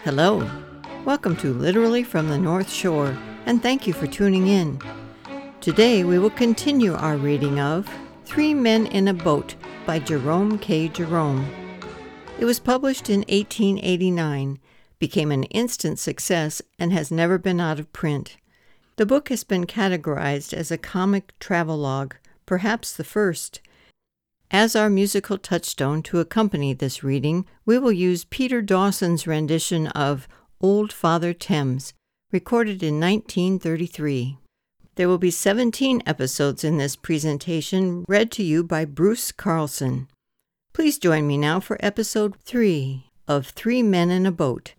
Hello. Welcome to Literally from the North Shore, and thank you for tuning in. Today we will continue our reading of Three Men in a Boat by Jerome K. Jerome. It was published in 1889, became an instant success, and has never been out of print. The book has been categorized as a comic travelogue, perhaps the first. As our musical touchstone to accompany this reading, we will use Peter Dawson's rendition of Old Father Thames, recorded in 1933. There will be 17 episodes in this presentation, read to you by Bruce Carlson. Please join me now for episode 3 of Three Men in a Boat.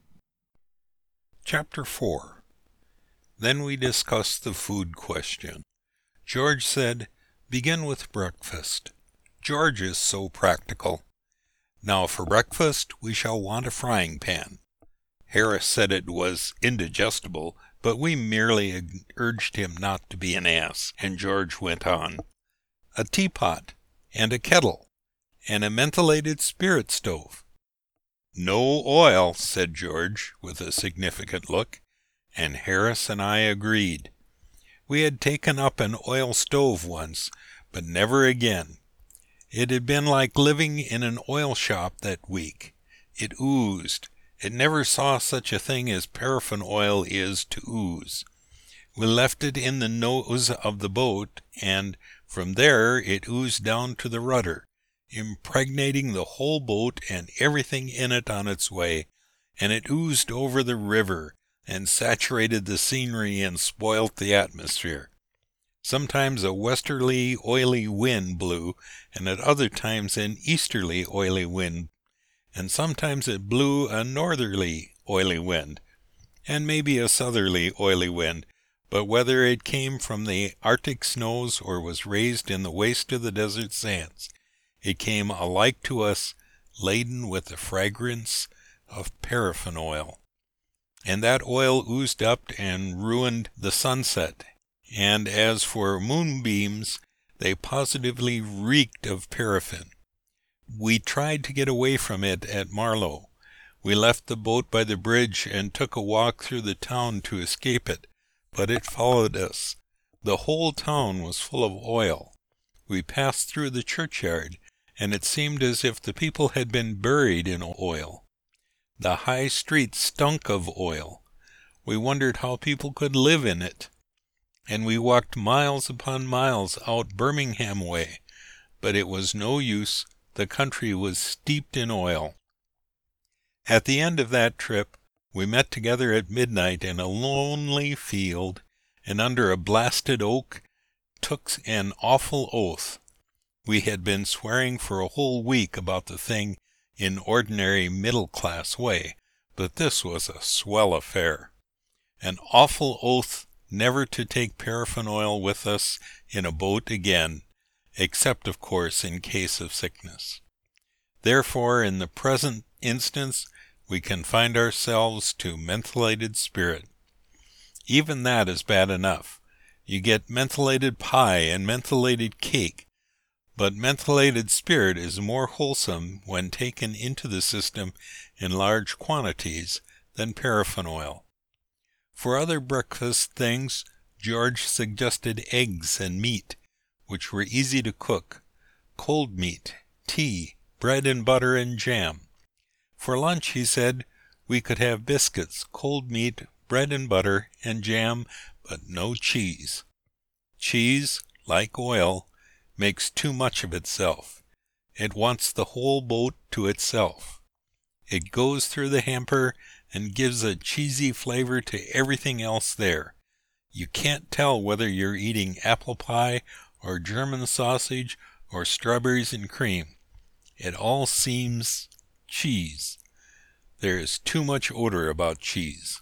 Chapter 4. Then we discussed the food question. George said, "Begin with breakfast." George is so practical. "Now for breakfast we shall want a frying pan." Harris said it was indigestible, but we merely urged him not to be an ass, and George went on. "A teapot, and a kettle, and a mentholated spirit stove." "No oil," said George, with a significant look, and Harris and I agreed. We had taken up an oil stove once, but never again. It had been like living in an oil shop that week. It oozed. It never saw such a thing as paraffin oil is to ooze. We left it in the nose of the boat, and from there it oozed down to the rudder, impregnating the whole boat and everything in it on its way, and it oozed over the river, and saturated the scenery and spoilt the atmosphere. Sometimes a westerly, oily wind blew, and at other times an easterly, oily wind, and sometimes it blew a northerly, oily wind, and maybe a southerly, oily wind, but whether it came from the Arctic snows or was raised in the waste of the desert sands, it came alike to us, laden with the fragrance of paraffin oil. And that oil oozed up and ruined the sunset. And as for moonbeams, they positively reeked of paraffin. We tried to get away from it at Marlow. We left the boat by the bridge and took a walk through the town to escape it, but it followed us. The whole town was full of oil. We passed through the churchyard, and it seemed as if the people had been buried in oil. The high street stunk of oil. We wondered how people could live in it. And we walked miles upon miles out Birmingham way, but it was no use. The country was steeped in oil. At the end of that trip, we met together at midnight in a lonely field, and under a blasted oak took an awful oath. We had been swearing for a whole week about the thing in ordinary middle-class way, but this was a swell affair. An awful oath never to take paraffin oil with us in a boat again, except, of course, in case of sickness. Therefore, in the present instance, we confined ourselves to mentholated spirit. Even that is bad enough. You get mentholated pie and mentholated cake, but mentholated spirit is more wholesome when taken into the system in large quantities than paraffin oil. For other breakfast things, George suggested eggs and meat, which were easy to cook, cold meat, tea, bread and butter and jam. For lunch, he said, we could have biscuits, cold meat, bread and butter, and jam, but no cheese. Cheese, like oil, makes too much of itself. It wants the whole boat to itself. It goes through the hamper and gives a cheesy flavor to everything else there. You can't tell whether you're eating apple pie or German sausage or strawberries and cream. It all seems cheese. There is too much odor about cheese.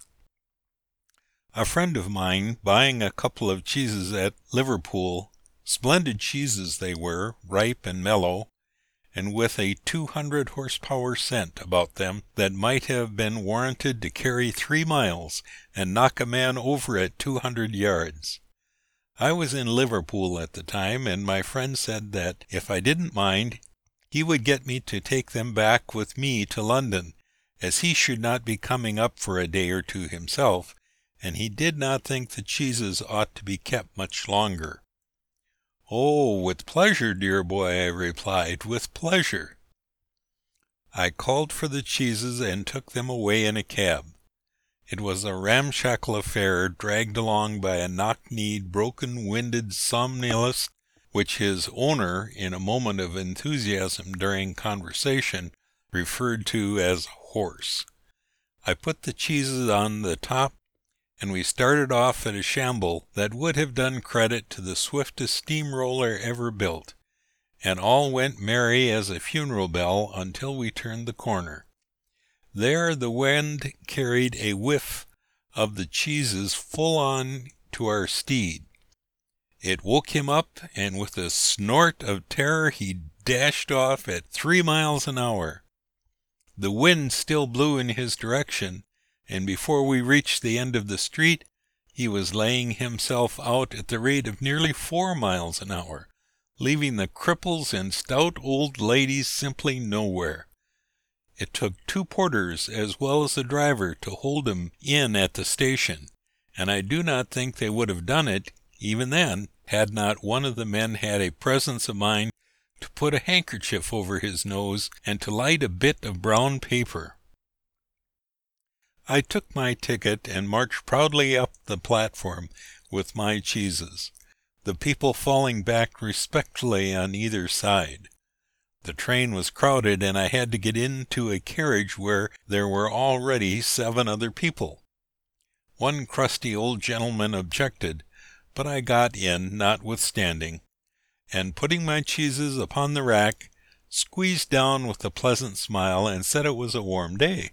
A friend of mine, buying a couple of cheeses at Liverpool, splendid cheeses they were, ripe and mellow, and with a 200 horsepower scent about them that might have been warranted to carry 3 miles and knock a man over at 200 yards. I was in Liverpool at the time, and my friend said that if I didn't mind, he would get me to take them back with me to London as he should not be coming up for a day or two himself, and he did not think the cheeses ought to be kept much longer. "Oh, with pleasure, dear boy," I replied, "with pleasure." I called for the cheeses and took them away in a cab. It was a ramshackle affair, dragged along by a knock-kneed, broken-winded somnolist, which his owner, in a moment of enthusiasm during conversation, referred to as a horse. I put the cheeses on the top, and we started off at a shamble that would have done credit to the swiftest steamroller ever built, and all went merry as a funeral bell until we turned the corner. There the wind carried a whiff of the cheeses full on to our steed. It woke him up, and with a snort of terror he dashed off at 3 miles an hour. The wind still blew in his direction, and before we reached the end of the street, he was laying himself out at the rate of nearly 4 miles an hour, leaving the cripples and stout old ladies simply nowhere. It took 2 porters as well as the driver to hold him in at the station, and I do not think they would have done it, even then, had not one of the men had a presence of mind to put a handkerchief over his nose and to light a bit of brown paper. I took my ticket and marched proudly up the platform with my cheeses, the people falling back respectfully on either side. The train was crowded, and I had to get into a carriage where there were already 7 other people. One crusty old gentleman objected, but I got in notwithstanding, and putting my cheeses upon the rack, squeezed down with a pleasant smile and said it was a warm day.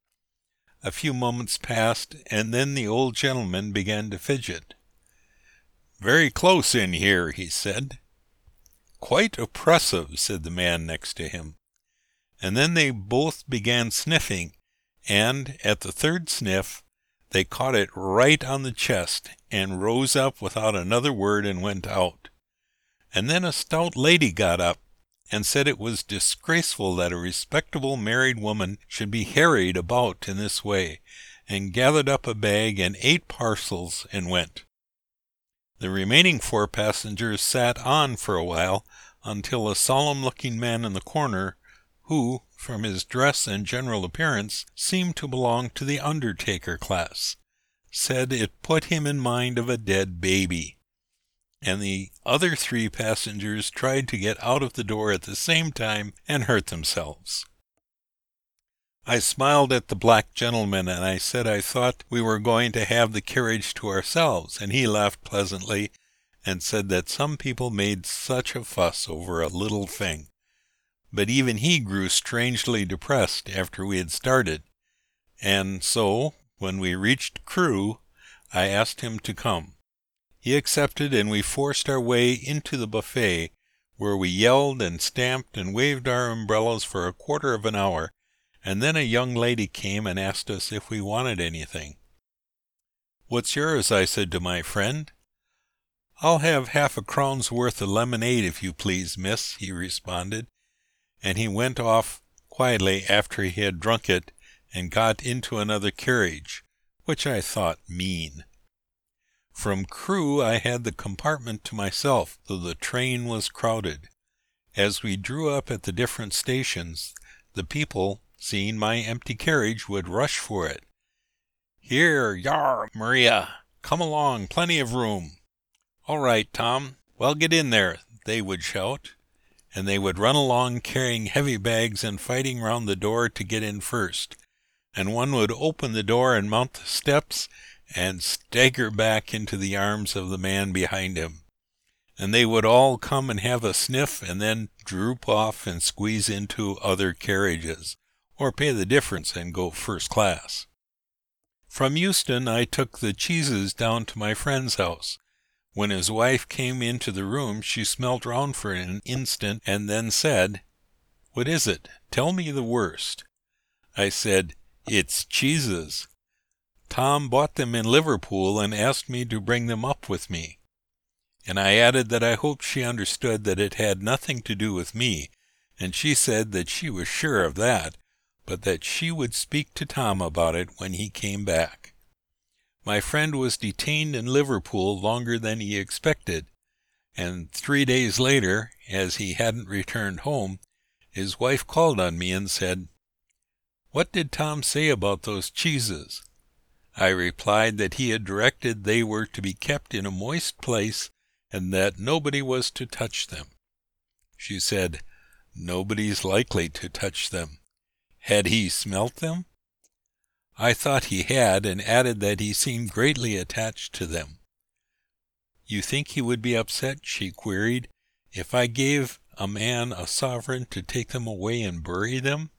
A few moments passed, and then the old gentleman began to fidget. "Very close in here," he said. "Quite oppressive," said the man next to him. And then they both began sniffing, and at the 3rd sniff they caught it right on the chest, and rose up without another word and went out. And then a stout lady got up, and said it was disgraceful that a respectable married woman should be harried about in this way, and gathered up a bag and 8 parcels and went. The remaining 4 passengers sat on for a while, until a solemn-looking man in the corner, who, from his dress and general appearance, seemed to belong to the undertaker class, said it put him in mind of a dead baby, and the other 3 passengers tried to get out of the door at the same time and hurt themselves. I smiled at the black gentleman, and I said I thought we were going to have the carriage to ourselves, and he laughed pleasantly and said that some people made such a fuss over a little thing. But even he grew strangely depressed after we had started, and so, when we reached Crewe, I asked him to come. He accepted, and we forced our way into the buffet, where we yelled and stamped and waved our umbrellas for a quarter of an hour, and then a young lady came and asked us if we wanted anything. "What's yours?" I said to my friend. "I'll have half a crown's worth of lemonade, if you please, miss," he responded, and he went off quietly after he had drunk it, and got into another carriage, which I thought mean. From Crewe I had the compartment to myself, though the train was crowded. As we drew up at the different stations, the people, seeing my empty carriage, would rush for it. "Here, yar, Maria, come along, plenty of room." "All right, Tom, well, get in there," they would shout, and they would run along carrying heavy bags and fighting round the door to get in first, and one would open the door and mount the steps and stagger back into the arms of the man behind him, and they would all come and have a sniff and then droop off and squeeze into other carriages, or pay the difference and go first class. From Euston I took the cheeses down to my friend's house. When his wife came into the room, she smelt round for an instant and then said, "What is it? Tell me the worst." I said, "It's cheeses. Tom bought them in Liverpool and asked me to bring them up with me." And I added that I hoped she understood that it had nothing to do with me, and she said that she was sure of that, but that she would speak to Tom about it when he came back. My friend was detained in Liverpool longer than he expected, and 3 days later, as he hadn't returned home, his wife called on me and said, "What did Tom say about those cheeses?" I replied that he had directed they were to be kept in a moist place and that nobody was to touch them. She said, "Nobody's likely to touch them. Had he smelt them?" I thought he had, and added that he seemed greatly attached to them. "You think he would be upset," she queried, "if I gave a man a sovereign to take them away and bury them?"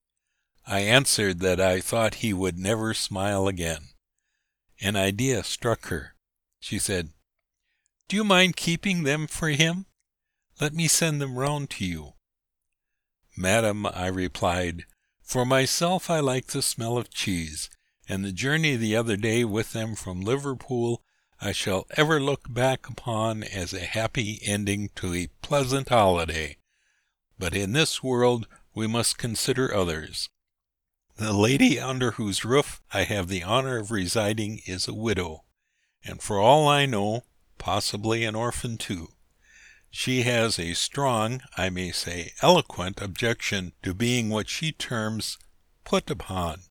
I answered that I thought he would never smile again. An idea struck her. She said, "Do you mind keeping them for him? Let me send them round to you." "Madam," I replied, "for myself I like the smell of cheese, and the journey the other day with them from Liverpool I shall ever look back upon as a happy ending to a pleasant holiday. But in this world we must consider others. The lady under whose roof I have the honor of residing is a widow, and for all I know, possibly an orphan too. She has a strong, I may say eloquent, objection to being what she terms put upon.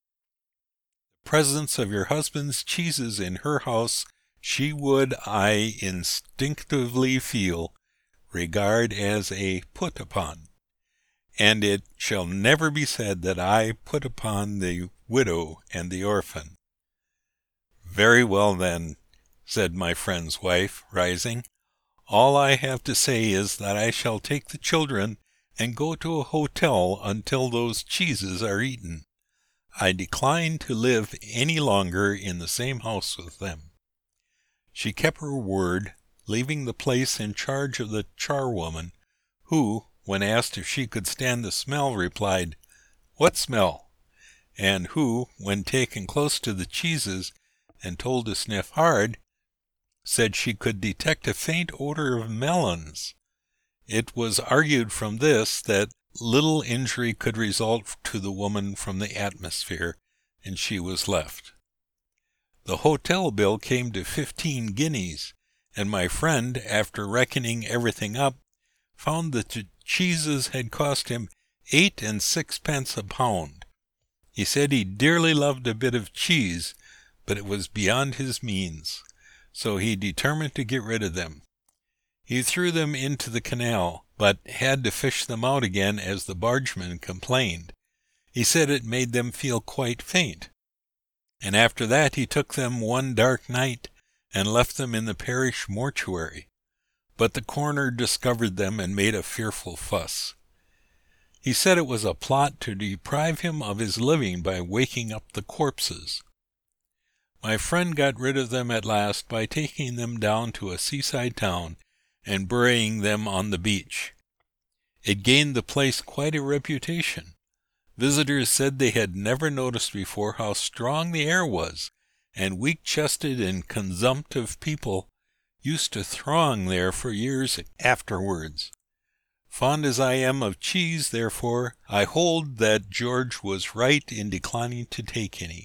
The presence of your husband's cheeses in her house she would, I instinctively feel, regard as a put upon. And it shall never be said that I put upon the widow and the orphan." "Very well, then," said my friend's wife, rising. "All I have to say is that I shall take the children and go to a hotel until those cheeses are eaten. I decline to live any longer in the same house with them." She kept her word, leaving the place in charge of the charwoman, who, when asked if she could stand the smell, replied, "What smell?" and who, when taken close to the cheeses and told to sniff hard, said she could detect a faint odor of melons. It was argued from this that little injury could result to the woman from the atmosphere, and she was left. The hotel bill came to 15 guineas, and my friend, after reckoning everything up, found that the cheeses had cost him 8 and 6 a pound. He said he dearly loved a bit of cheese, but it was beyond his means, so he determined to get rid of them. He threw them into the canal, but had to fish them out again as the bargeman complained. He said it made them feel quite faint. And after that he took them one dark night and left them in the parish mortuary. But the coroner discovered them and made a fearful fuss. He said it was a plot to deprive him of his living by waking up the corpses. My friend got rid of them at last by taking them down to a seaside town and burying them on the beach. It gained the place quite a reputation. Visitors said they had never noticed before how strong the air was, and weak-chested and consumptive people used to throng there for years afterwards. Fond as I am of cheese, therefore, I hold that George was right in declining to take any.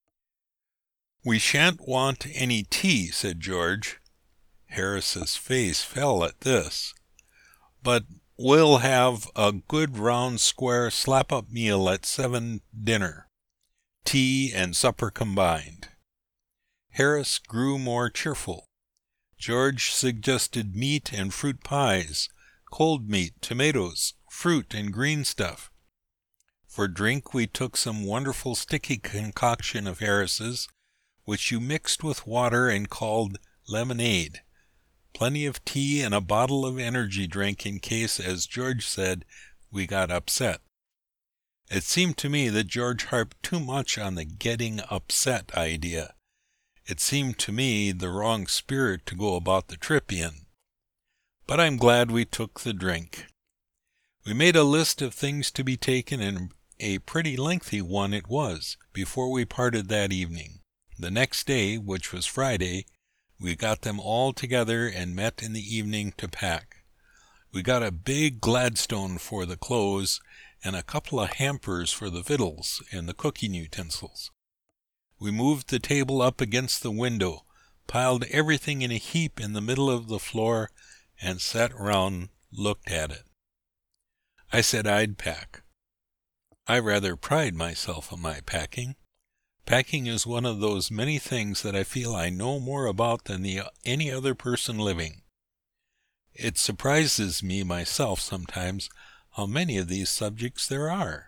"We shan't want any tea," said George. Harris's face fell at this. "But we'll have a good round square slap-up meal at 7 dinner, tea and supper combined." Harris grew more cheerful. George suggested meat and fruit pies, cold meat, tomatoes, fruit, and green stuff. For drink we took some wonderful sticky concoction of Harris's, which you mixed with water and called lemonade. Plenty of tea and a bottle of energy drink in case, as George said, we got upset. It seemed to me that George harped too much on the getting upset idea. It seemed to me the wrong spirit to go about the trip in. But I'm glad we took the drink. We made a list of things to be taken, and a pretty lengthy one it was, before we parted that evening. The next day, which was Friday, we got them all together and met in the evening to pack. We got a big Gladstone for the clothes, and a couple of hampers for the victuals and the cooking utensils. We moved the table up against the window, piled everything in a heap in the middle of the floor, and sat round, looked at it. I said I'd pack. I rather pride myself on my packing. Packing is one of those many things that I feel I know more about than any other person living. It surprises me myself sometimes how many of these subjects there are.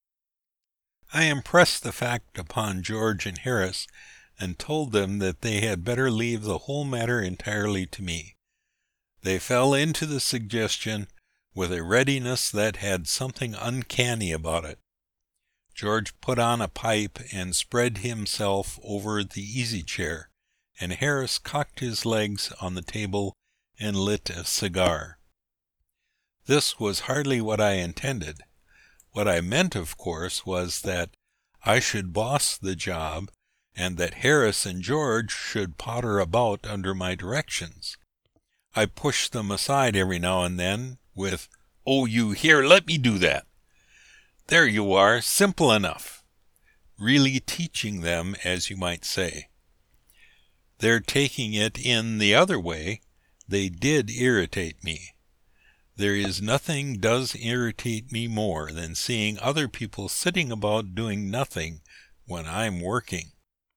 I impressed the fact upon George and Harris, and told them that they had better leave the whole matter entirely to me. They fell into the suggestion with a readiness that had something uncanny about it. George put on a pipe and spread himself over the easy-chair, and Harris cocked his legs on the table and lit a cigar. This was hardly what I intended. What I meant, of course, was that I should boss the job, and that Harris and George should potter about under my directions. I pushed them aside every now and then with, "Oh, you here, let me do that. There you are, simple enough." Really teaching them, as you might say. Their taking it in the other way, they did irritate me. There is nothing does irritate me more than seeing other people sitting about doing nothing when I'm working.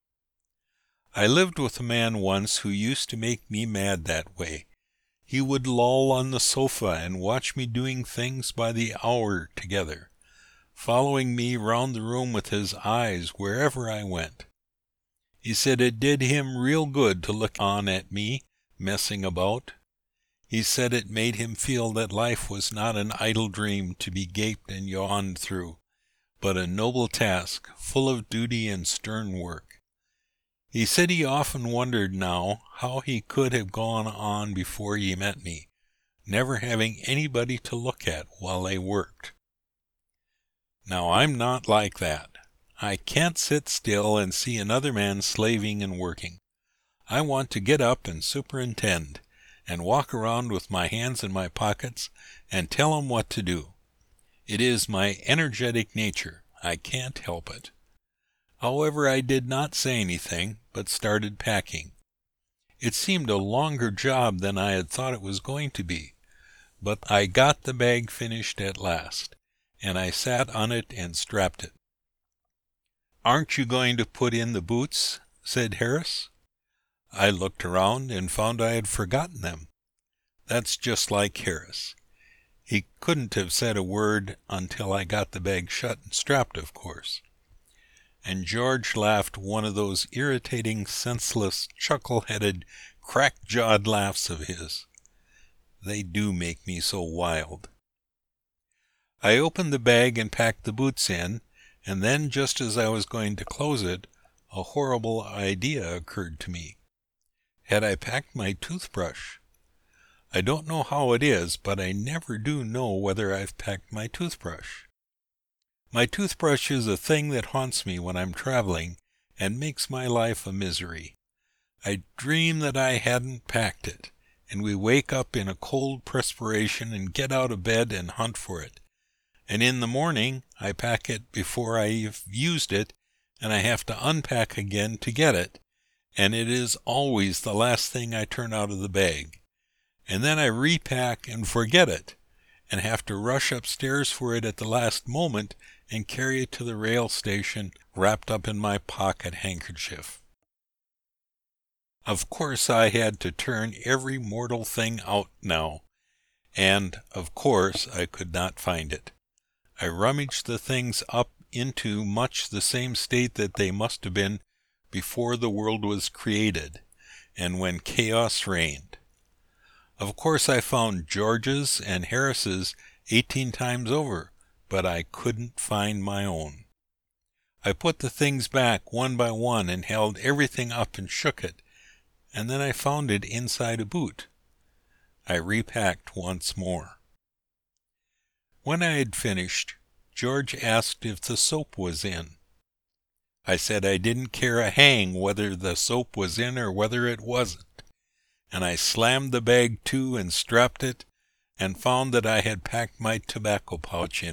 I lived with a man once who used to make me mad that way. He would loll on the sofa and watch me doing things by the hour together, following me round the room with his eyes wherever I went. He said it did him real good to look on at me messing about. He said it made him feel that life was not an idle dream to be gaped and yawned through, but a noble task, full of duty and stern work. He said he often wondered now how he could have gone on before he met me, never having anybody to look at while they worked. Now I'm not like that. I can't sit still and see another man slaving and working. I want to get up and superintend, and walk around with my hands in my pockets and tell 'em what to do. It is my energetic nature. I can't help it. However, I did not say anything, but started packing. It seemed a longer job than I had thought it was going to be, but I got the bag finished at last, and I sat on it and strapped it. "Aren't you going to put in the boots?" said Harris. I looked around and found I had forgotten them. That's just like Harris. He couldn't have said a word until I got the bag shut and strapped, of course. And George laughed one of those irritating, senseless, chuckle-headed, crack-jawed laughs of his. They do make me so wild. I opened the bag and packed the boots in, and then, just as I was going to close it, a horrible idea occurred to me. Had I packed my toothbrush? I don't know how it is, but I never do know whether I've packed my toothbrush. My toothbrush is a thing that haunts me when I'm traveling and makes my life a misery. I dream that I hadn't packed it, and we wake up in a cold perspiration and get out of bed and hunt for it. And in the morning I pack it before I've used it, and I have to unpack again to get it, and it is always the last thing I turn out of the bag. And then I repack and forget it, and have to rush upstairs for it at the last moment and carry it to the rail station wrapped up in my pocket handkerchief. Of course I had to turn every mortal thing out now, and, of course, I could not find it. I rummaged the things up into much the same state that they must have been before the world was created, and when chaos reigned. Of course I found George's and Harris's 18 times over, but I couldn't find my own. I put the things back one by one and held everything up and shook it, and then I found it inside a boot. I repacked once more. When I had finished, George asked if the soap was in. I said I didn't care a hang whether the soap was in or whether it wasn't, and I slammed the bag to and strapped it, and found that I had packed my tobacco pouch in it,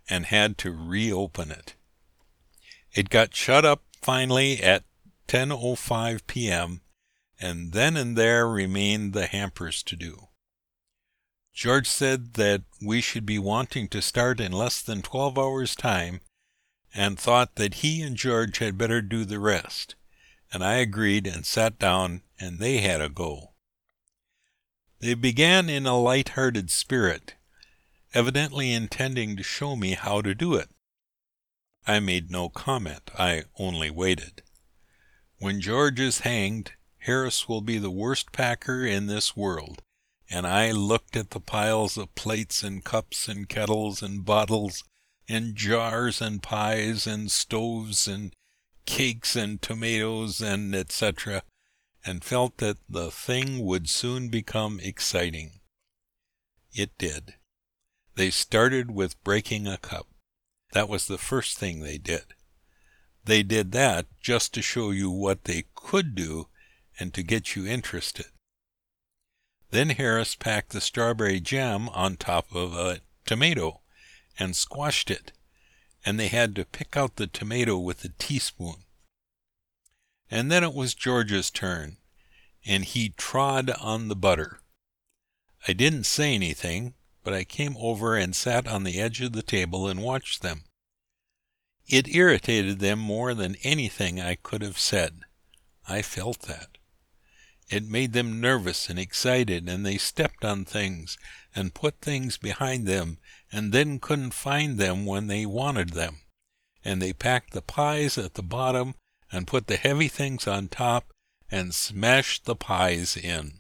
and had to reopen it. It got shut up finally at 10:05 p.m., and then and there remained the hampers to do. George said that we should be wanting to start in less than 12 hours' time, and thought that he and George had better do the rest, and I agreed and sat down, and they had a go. They began in a light-hearted spirit, evidently intending to show me how to do it. I made no comment. I only waited. When George is hanged, Harris will be the worst packer in this world, and I looked at the piles of plates and cups and kettles and bottles and jars and pies and stoves and cakes and tomatoes and etc., and felt that the thing would soon become exciting. It did. They started with breaking a cup. That was the first thing they did. They did that just to show you what they could do and to get you interested. Then Harris packed the strawberry jam on top of a tomato and squashed it, and they had to pick out the tomato with a teaspoon. And then it was George's turn, and he trod on the butter. I didn't say anything, but I came over and sat on the edge of the table and watched them. It irritated them more than anything I could have said. I felt that. It made them nervous and excited, and they stepped on things and put things behind them and then couldn't find them when they wanted them. And they packed the pies at the bottom and put the heavy things on top and smashed the pies in.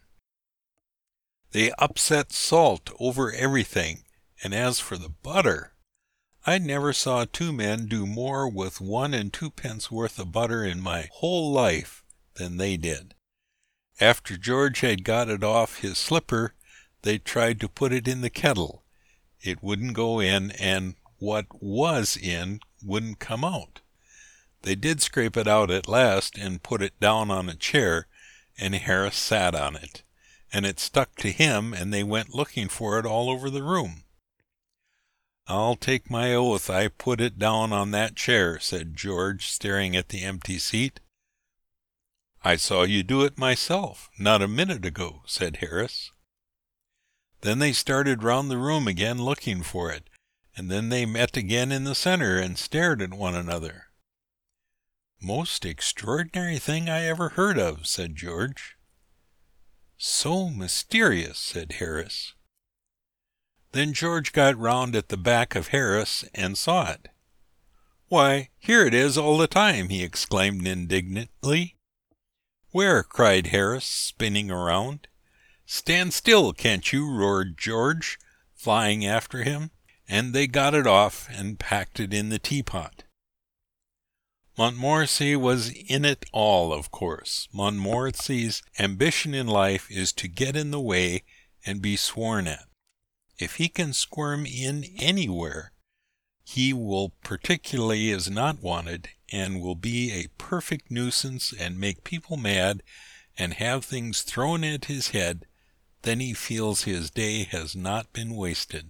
They upset salt over everything, and as for the butter, I never saw two men do more with 1 2 worth of butter in my whole life than they did. After George had got it off his slipper, they tried to put it in the kettle. It wouldn't go in, and what was in wouldn't come out. They did scrape it out at last and put it down on a chair, and Harris sat on it, and it stuck to him, and they went looking for it all over the room. "I'll take my oath I put it down on that chair," said George, staring at the empty seat. "I saw you do it myself, not a minute ago," said Harris. Then they started round the room again looking for it, and then they met again in the center and stared at one another. "Most extraordinary thing I ever heard of," said George. "So mysterious," said Harris. Then George got round at the back of Harris and saw it. "Why, here it is all the time," he exclaimed indignantly. "Where?" cried Harris, spinning around. "Stand still, can't you?" roared George, flying after him, and they got it off and packed it in the teapot. Montmorency was in it all, of course. Montmorency's ambition in life is to get in the way and be sworn at. If he can squirm in anywhere, he will, particularly is not wanted, and will be a perfect nuisance and make people mad and have things thrown at his head. Then he feels his day has not been wasted.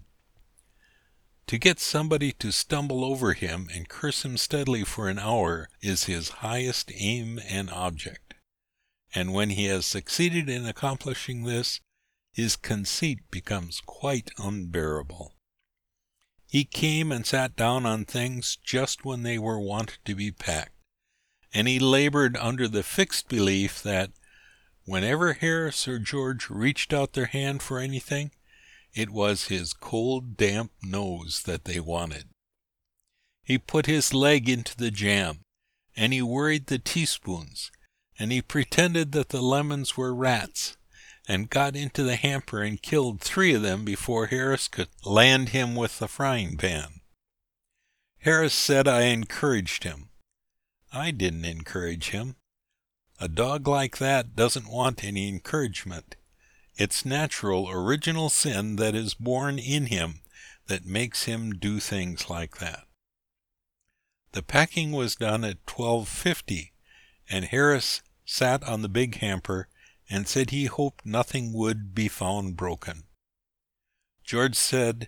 To get somebody to stumble over him and curse him steadily for an hour is his highest aim and object. And when he has succeeded in accomplishing this, his conceit becomes quite unbearable. He came and sat down on things just when they were wanted to be packed, and he labored under the fixed belief that whenever Harris or George reached out their hand for anything, it was his cold, damp nose that they wanted. He put his leg into the jam, and he worried the teaspoons, and he pretended that the lemons were rats, and got into the hamper and killed 3 of them before Harris could land him with the frying pan. Harris said I encouraged him. I didn't encourage him. A dog like that doesn't want any encouragement. It's natural, original sin that is born in him that makes him do things like that. The packing was done at 12:50, and Harris sat on the big hamper and said he hoped nothing would be found broken. George said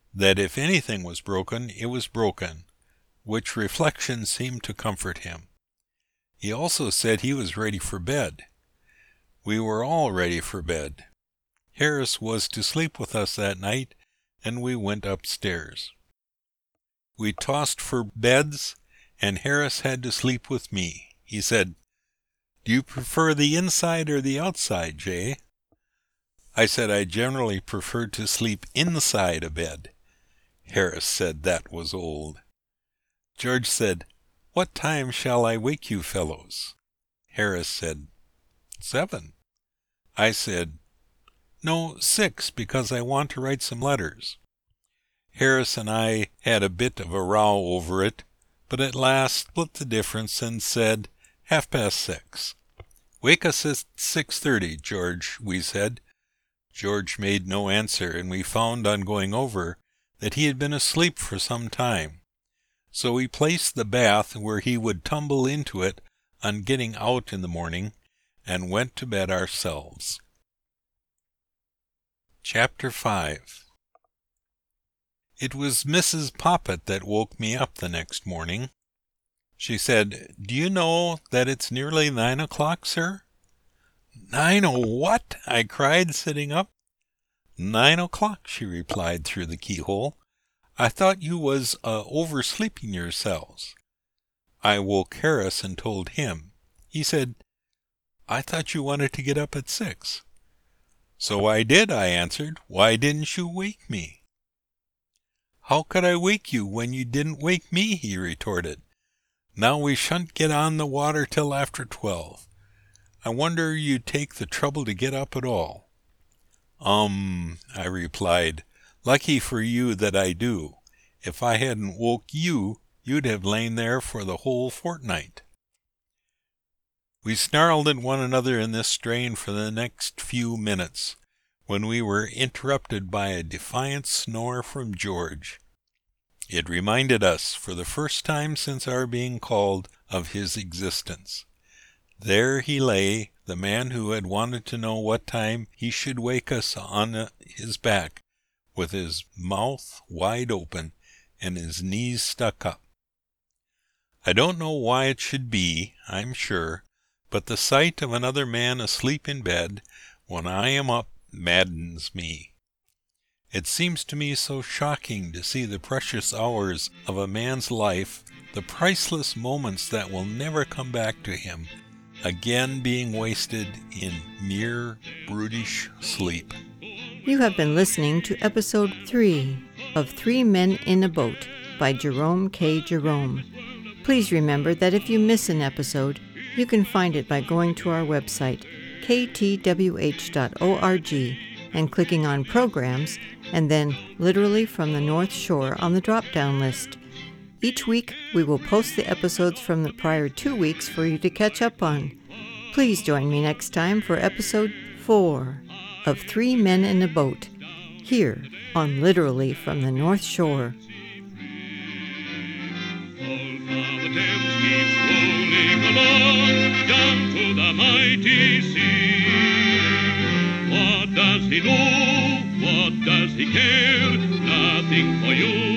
that if anything was broken, it was broken, which reflection seemed to comfort him. He also said he was ready for bed. We were all ready for bed. Harris was to sleep with us that night, and we went upstairs. We tossed for beds, and Harris had to sleep with me. He said, "Do you prefer the inside or the outside, Jay?" I said I generally preferred to sleep inside a bed. Harris said that was old. George said, "What time shall I wake you fellows?" Harris said, 7. I said, "No, 6, because I want to write some letters." Harris and I had a bit of a row over it, but at last split the difference and said 6:30. "Wake us at 6:30, George," we said. George made no answer, and we found on going over that he had been asleep for some time. So we placed the bath where he would tumble into it on getting out in the morning, and went to bed ourselves. Chapter 5. It was Mrs. Poppet that woke me up the next morning. She said, "Do you know that it's nearly 9 o'clock, sir?" "What?" I cried, sitting up. 9 o'clock, she replied through the keyhole. "I thought you was oversleeping yourselves." I woke Harris and told him. He said, "I thought you wanted to get up at 6. "So I did," I answered. "Why didn't you wake me?" "How could I wake you when you didn't wake me?" he retorted. "Now we shan't get on the water till after 12. I wonder you take the trouble to get up at all." I replied, "Lucky for you that I do. If I hadn't woke you, you'd have lain there for the whole fortnight." We snarled at one another in this strain for the next few minutes, when we were interrupted by a defiant snore from George. It reminded us, for the first time since our being called, of his existence. There he lay, the man who had wanted to know what time he should wake us on his back, with his mouth wide open and his knees stuck up. I don't know why it should be, I'm sure, but the sight of another man asleep in bed when I am up maddens me. It seems to me so shocking to see the precious hours of a man's life, the priceless moments that will never come back to him, again being wasted in mere brutish sleep. You have been listening to Episode 3 of 3 Men in a Boat by Jerome K. Jerome. Please remember that if you miss an episode, you can find it by going to our website, ktwh.org, and clicking on Programs, and then Literally from the North Shore on the drop-down list. Each week, we will post the episodes from the prior 2 weeks for you to catch up on. Please join me next time for Episode 4 of 3 Men in a Boat, here on Literally from the North Shore. Down to the mighty sea. What does he know? What does he care? Nothing for you.